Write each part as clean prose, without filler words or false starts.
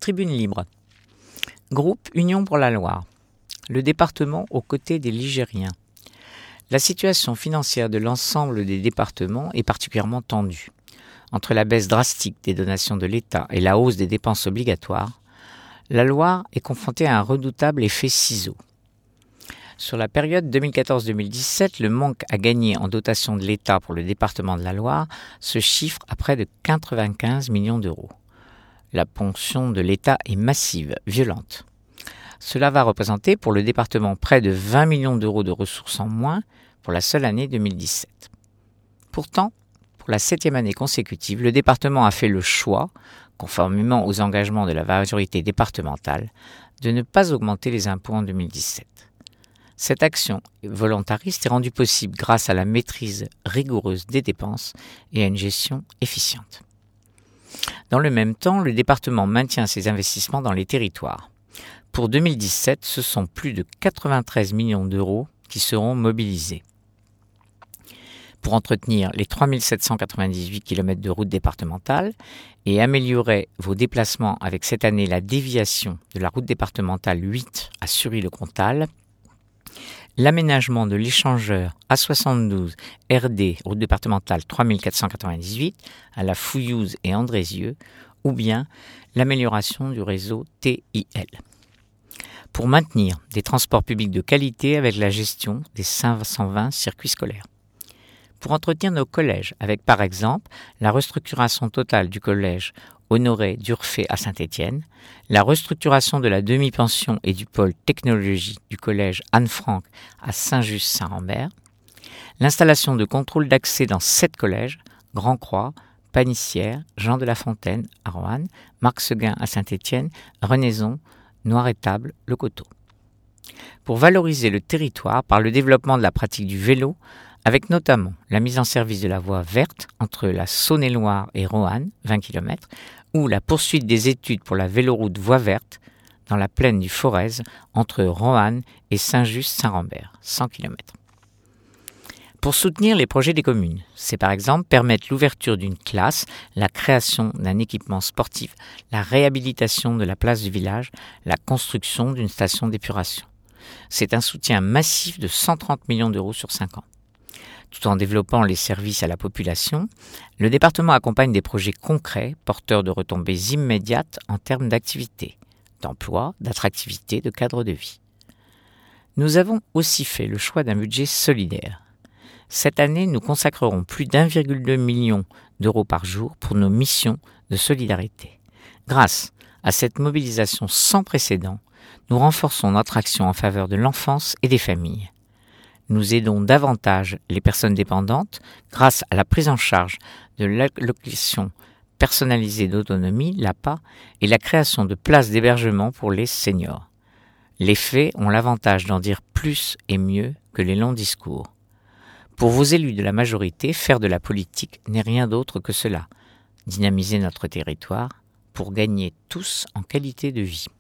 Tribune libre. Groupe Union pour la Loire. Le département aux côtés des Ligériens. La situation financière de l'ensemble des départements est particulièrement tendue. Entre la baisse drastique des donations de l'État et la hausse des dépenses obligatoires, la Loire est confrontée à un redoutable effet ciseau. Sur la période 2014-2017, le manque à gagner en dotation de l'État pour le département de la Loire se chiffre à près de 95 millions d'euros. La ponction de l'État est massive, violente. Cela va représenter pour le département près de 20 millions d'euros de ressources en moins pour la seule année 2017. Pourtant, pour la 7e année consécutive, le département a fait le choix, conformément aux engagements de la majorité départementale, de ne pas augmenter les impôts en 2017. Cette action volontariste est rendue possible grâce à la maîtrise rigoureuse des dépenses et à une gestion efficiente. Dans le même temps, le département maintient ses investissements dans les territoires. Pour 2017, ce sont plus de 93 millions d'euros qui seront mobilisés. Pour entretenir les 3 798 km de routes départementales et améliorer vos déplacements avec cette année la déviation de la route départementale 8 à Sury-le-Comtal, l'aménagement de l'échangeur A72 RD, route départementale 3498, à la Fouillouse et Andrézieux, ou bien l'amélioration du réseau TIL. Pour maintenir des transports publics de qualité avec la gestion des 520 circuits scolaires. Pour entretenir nos collèges, avec par exemple la restructuration totale du collège Honoré d'Urfé à Saint-Étienne, la restructuration de la demi-pension et du pôle technologie du collège Anne-Franck à Saint-Just-Saint-Rambert, l'installation de contrôle d'accès dans 7 collèges, Grand-Croix, Panissière, Jean de La Fontaine à Roanne, Marc-Seguin à Saint-Étienne, Renaison, Noiretable, Le Coteau. Pour valoriser le territoire par le développement de la pratique du vélo, avec notamment la mise en service de la voie verte entre la Saône-et-Loire et Roanne, 20 km, ou la poursuite des études pour la véloroute voie verte dans la plaine du Forez entre Roanne et Saint-Just-Saint-Rambert, 100 km. Pour soutenir les projets des communes, c'est par exemple permettre l'ouverture d'une classe, la création d'un équipement sportif, la réhabilitation de la place du village, la construction d'une station d'épuration. C'est un soutien massif de 130 millions d'euros sur 5 ans. Tout en développant les services à la population, le département accompagne des projets concrets, porteurs de retombées immédiates en termes d'activité, d'emploi, d'attractivité, de cadre de vie. Nous avons aussi fait le choix d'un budget solidaire. Cette année, nous consacrerons plus d'1,2 million d'euros par jour pour nos missions de solidarité. Grâce à cette mobilisation sans précédent, nous renforçons notre action en faveur de l'enfance et des familles. Nous aidons davantage les personnes dépendantes grâce à la prise en charge de l'allocation personnalisée d'autonomie, l'APA, et la création de places d'hébergement pour les seniors. Les faits ont l'avantage d'en dire plus et mieux que les longs discours. Pour vos élus de la majorité, faire de la politique n'est rien d'autre que cela, dynamiser notre territoire pour gagner tous en qualité de vie.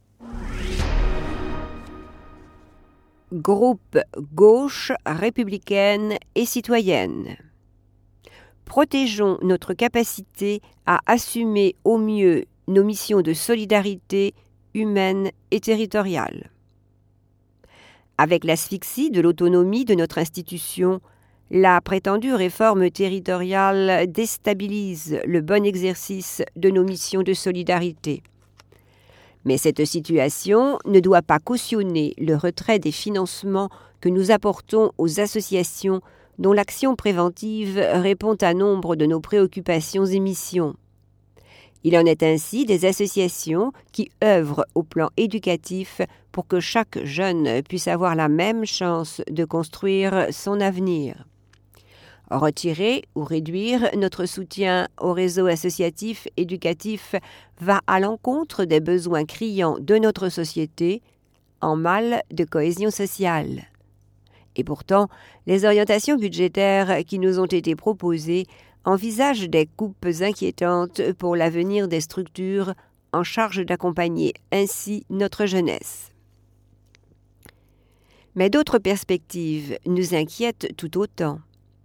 Groupe Gauche républicaine et citoyenne. Protégeons notre capacité à assumer au mieux nos missions de solidarité humaine et territoriale. Avec l'asphyxie de l'autonomie de notre institution, la prétendue réforme territoriale déstabilise le bon exercice de nos missions de solidarité. Mais cette situation ne doit pas cautionner le retrait des financements que nous apportons aux associations dont l'action préventive répond à nombre de nos préoccupations et missions. Il en est ainsi des associations qui œuvrent au plan éducatif pour que chaque jeune puisse avoir la même chance de construire son avenir. Retirer ou réduire notre soutien au réseau associatif éducatif va à l'encontre des besoins criants de notre société en mal de cohésion sociale. Et pourtant, les orientations budgétaires qui nous ont été proposées envisagent des coupes inquiétantes pour l'avenir des structures en charge d'accompagner ainsi notre jeunesse. Mais d'autres perspectives nous inquiètent tout autant.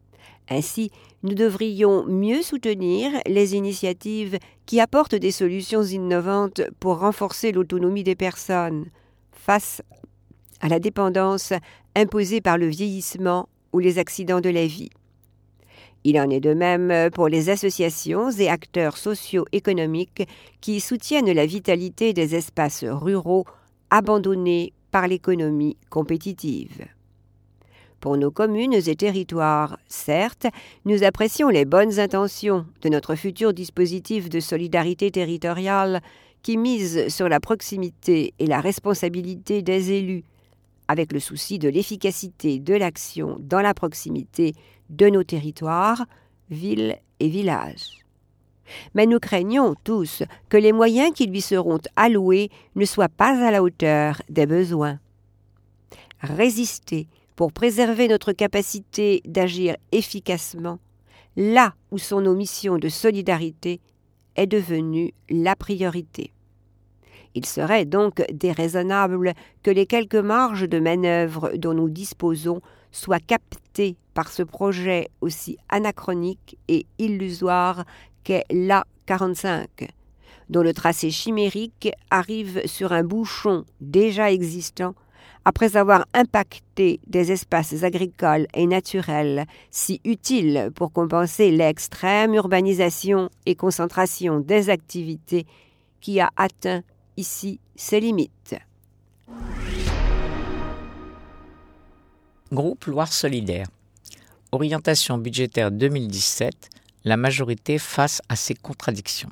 Ainsi, nous devrions mieux soutenir les initiatives qui apportent des solutions innovantes pour renforcer l'autonomie des personnes face à la dépendance imposée par le vieillissement ou les accidents de la vie. Il en est de même pour les associations et acteurs socio-économiques qui soutiennent la vitalité des espaces ruraux abandonnés par l'économie compétitive. Pour nos communes et territoires, certes, nous apprécions les bonnes intentions de notre futur dispositif de solidarité territoriale qui mise sur la proximité et la responsabilité des élus, avec le souci de l'efficacité de l'action dans la proximité de nos territoires, villes et villages. Mais nous craignons tous que les moyens qui lui seront alloués ne soient pas à la hauteur des besoins. Résister pour préserver notre capacité d'agir efficacement, là où sont nos missions de solidarité, est devenue la priorité. Il serait donc déraisonnable que les quelques marges de manœuvre dont nous disposons soient captées par ce projet aussi anachronique et illusoire qu'est l'A45, dont le tracé chimérique arrive sur un bouchon déjà existant après avoir impacté des espaces agricoles et naturels si utiles pour compenser l'extrême urbanisation et concentration des activités qui a atteint ici ses limites. Groupe Loire Solidaire. Orientation budgétaire 2017, la majorité face à ses contradictions.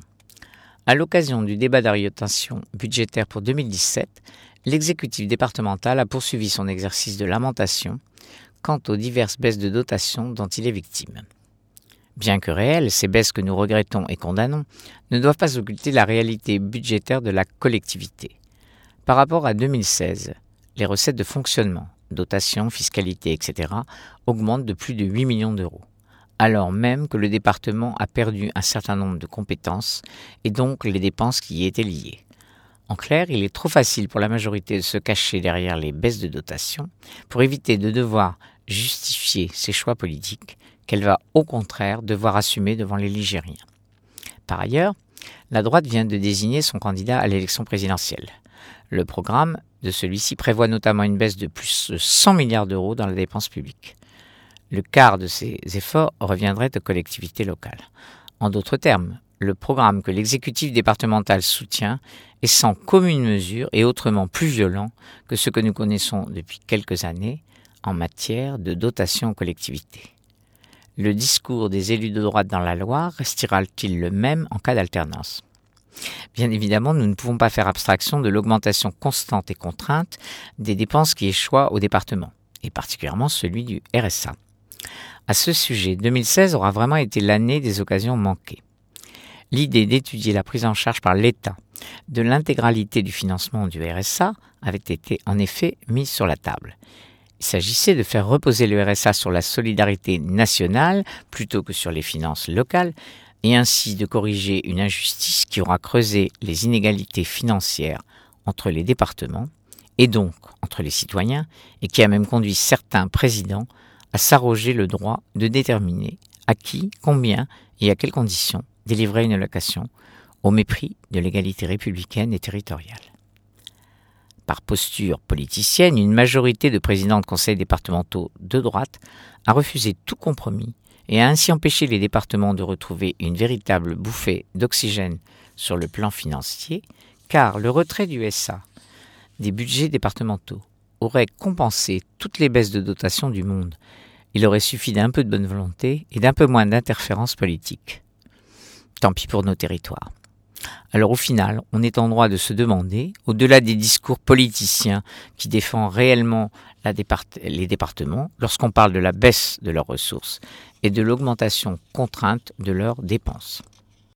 À l'occasion du débat d'orientation budgétaire pour 2017, l'exécutif départemental a poursuivi son exercice de lamentation quant aux diverses baisses de dotation dont il est victime. Bien que réelles, ces baisses que nous regrettons et condamnons ne doivent pas occulter la réalité budgétaire de la collectivité. Par rapport à 2016, les recettes de fonctionnement, dotation, fiscalité, etc. augmentent de plus de 8 millions d'euros, alors même que le département a perdu un certain nombre de compétences et donc les dépenses qui y étaient liées. En clair, il est trop facile pour la majorité de se cacher derrière les baisses de dotation pour éviter de devoir justifier ses choix politiques qu'elle va au contraire devoir assumer devant les Ligériens. Par ailleurs, la droite vient de désigner son candidat à l'élection présidentielle. Le programme de celui-ci prévoit notamment une baisse de plus de 100 milliards d'euros dans la dépense publique. Le quart de ces efforts reviendrait aux collectivités locales. En d'autres termes, le programme que l'exécutif départemental soutient est sans commune mesure et autrement plus violent que ce que nous connaissons depuis quelques années en matière de dotation aux collectivités. Le discours des élus de droite dans la Loire restera-t-il le même en cas d'alternance ? Bien évidemment, nous ne pouvons pas faire abstraction de l'augmentation constante et contrainte des dépenses qui échoient au département, et particulièrement celui du RSA. À ce sujet, 2016 aura vraiment été l'année des occasions manquées. L'idée d'étudier la prise en charge par l'État de l'intégralité du financement du RSA avait été en effet mise sur la table. Il s'agissait de faire reposer le RSA sur la solidarité nationale plutôt que sur les finances locales et ainsi de corriger une injustice qui aura creusé les inégalités financières entre les départements et donc entre les citoyens et qui a même conduit certains présidents à s'arroger le droit de déterminer à qui, combien et à quelles conditions délivrer une allocation au mépris de l'égalité républicaine et territoriale. Par posture politicienne, une majorité de présidents de conseils départementaux de droite a refusé tout compromis et a ainsi empêché les départements de retrouver une véritable bouffée d'oxygène sur le plan financier, car le retrait du SA des budgets départementaux aurait compensé toutes les baisses de dotation du monde. Il aurait suffi d'un peu de bonne volonté et d'un peu moins d'interférences politiques. Tant pis pour nos territoires. Alors au final, on est en droit de se demander, au-delà des discours politiciens qui défendent réellement les départements, lorsqu'on parle de la baisse de leurs ressources et de l'augmentation contrainte de leurs dépenses.